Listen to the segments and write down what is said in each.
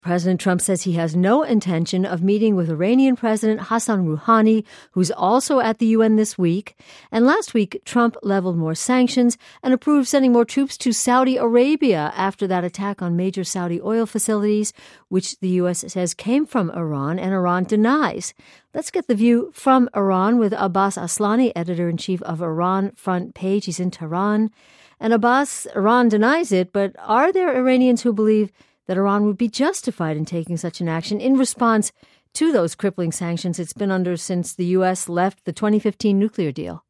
President Trump says he has no intention of meeting with Iranian President Hassan Rouhani, who's also at the UN this week. And last week, Trump leveled more sanctions and approved sending more troops to Saudi Arabia after that attack on major Saudi oil facilities, which the U.S. says came from Iran, and Iran denies. Let's get the view from Iran with Abbas Aslani, editor-in-chief of Iran Front Page. He's in Tehran. And Abbas, Iran denies it, but are there Iranians who believe that Iran would be justified in taking such an action in response to those crippling sanctions it's been under since the U.S. left the 2015 nuclear deal?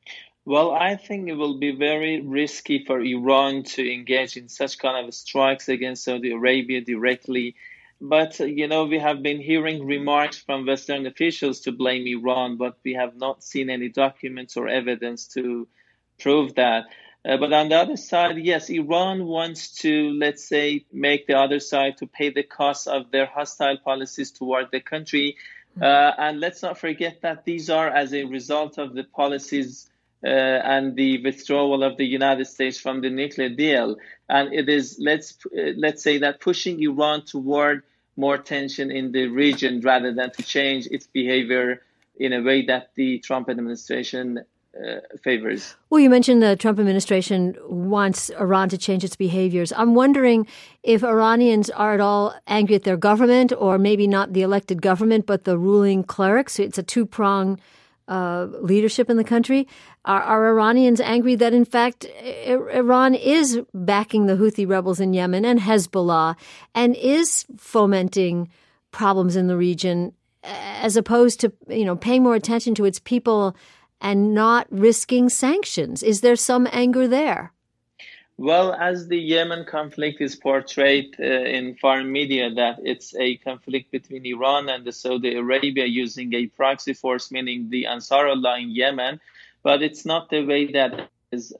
Well, I think it will be very risky for Iran to engage in such kind of strikes against Saudi Arabia directly. But, we have been hearing remarks from Western officials to blame Iran, but we have not seen any documents or evidence to prove that. But on the other side, yes, Iran wants to, let's say, make the other side to pay the cost of their hostile policies toward the country. And let's not forget that these are as a result of the policies and the withdrawal of the United States from the nuclear deal. And it is, let's say that pushing Iran toward more tension in the region rather than to change its behavior in a way that the Trump administration favors. Well, you mentioned the Trump administration wants Iran to change its behaviors. I'm wondering if Iranians are at all angry at their government, or maybe not the elected government, but the ruling clerics. It's a two-pronged leadership in the country. Are Iranians angry that, in fact, Iran is backing the Houthi rebels in Yemen and Hezbollah and is fomenting problems in the region, as opposed to, paying more attention to its people and not risking sanctions? Is there some anger there? Well, as the Yemen conflict is portrayed in foreign media, that it's a conflict between Iran and the Saudi Arabia using a proxy force, meaning the Ansarullah in Yemen, but it's not the way that is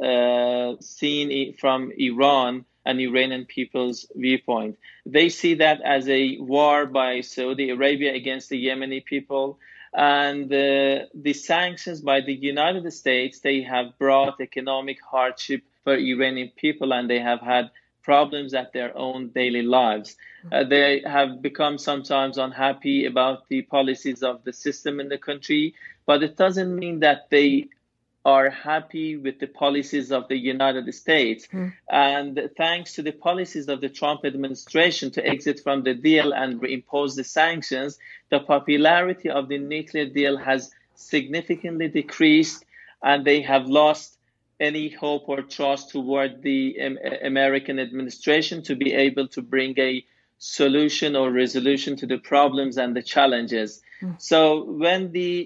seen from Iran and Iranian people's viewpoint. They see that as a war by Saudi Arabia against the Yemeni people. And the sanctions by the United States, they have brought economic hardship for Iranian people, and they have had problems at their own daily lives. They have become sometimes unhappy about the policies of the system in the country, but it doesn't mean that they are happy with the policies of the United States. And thanks to the policies of the Trump administration to exit from the deal and reimpose the sanctions, the popularity of the nuclear deal has significantly decreased, and they have lost any hope or trust toward the American administration to be able to bring a solution or resolution to the problems and the challenges. So when the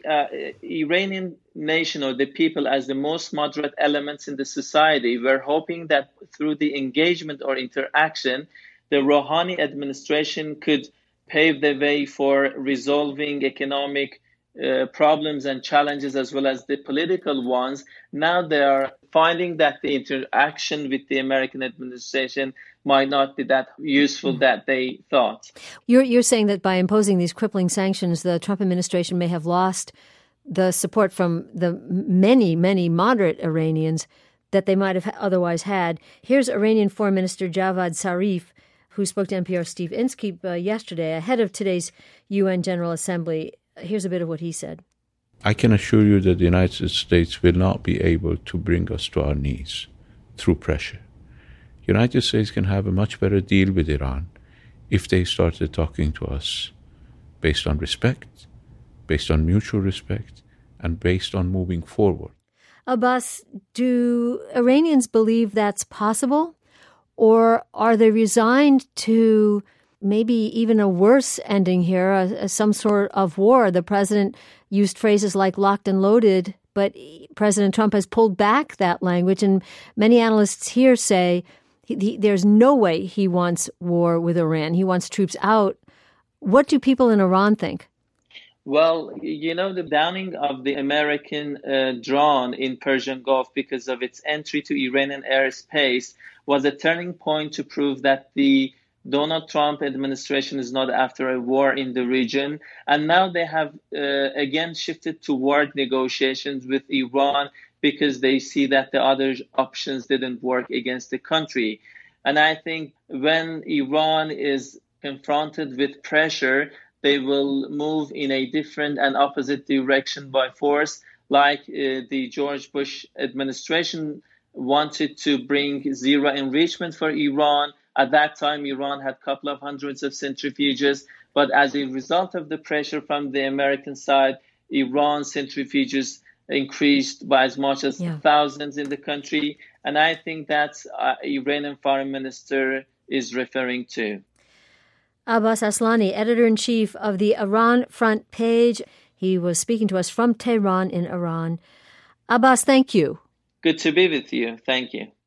Iranian nation or the people, as the most moderate elements in the society, were hoping that through the engagement or interaction, the Rouhani administration could pave the way for resolving economic problems and challenges as well as the political ones, now they are finding that the interaction with the American administration might not be that useful that they thought. You're saying that by imposing these crippling sanctions, the Trump administration may have lost the support from the many, many moderate Iranians that they might have otherwise had. Here's Iranian Foreign Minister Javad Zarif, who spoke to NPR's Steve Inskeep yesterday ahead of today's UN General Assembly. Here's a bit of what he said. I can assure you that the United States will not be able to bring us to our knees through pressure. The United States can have a much better deal with Iran if they started talking to us based on respect, based on mutual respect, and based on moving forward. Abbas, do Iranians believe that's possible? Or are they resigned to maybe even a worse ending here, some sort of war? The president used phrases like locked and loaded, but President Trump has pulled back that language. And many analysts here say there's no way he wants war with Iran. He wants troops out. What do people in Iran think? Well, the downing of the American drone in Persian Gulf because of its entry to Iranian airspace was a turning point to prove that the Donald Trump administration is not after a war in the region. And now they have again shifted toward negotiations with Iran because they see that the other options didn't work against the country. And I think when Iran is confronted with pressure, they will move in a different and opposite direction by force, like the George Bush administration wanted to bring zero enrichment for Iran. At that time, Iran had a couple of hundreds of centrifuges, but as a result of the pressure from the American side, Iran's centrifuges increased by as much as thousands in the country. And I think that's Iranian foreign minister is referring to. Abbas Aslani, editor-in-chief of the Iran Front Page. He was speaking to us from Tehran in Iran. Abbas, thank you. Good to be with you. Thank you.